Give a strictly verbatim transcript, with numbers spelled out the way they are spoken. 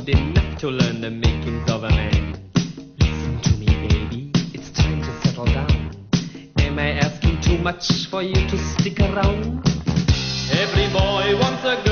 old enough to learn the makings of a man. Listen to me, baby, it's time to settle down. Am I asking too much for you to stick around? Every boy wants a